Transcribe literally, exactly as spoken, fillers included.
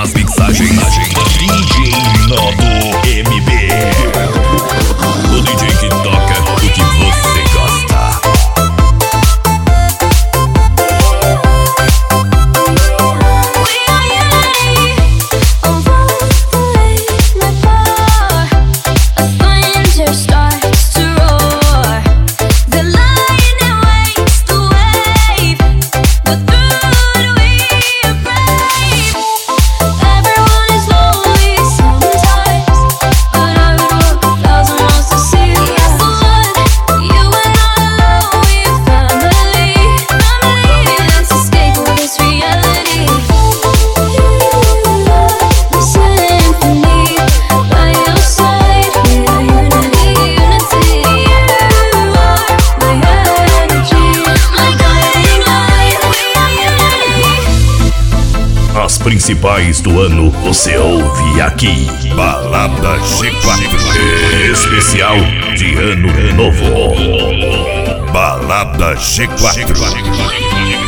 nas mixagens D J Nodo M B, o D J que toca o que você gosta. As principais do ano você ouve aqui. Balada G quatro, especial de ano novo. Balada G quatro.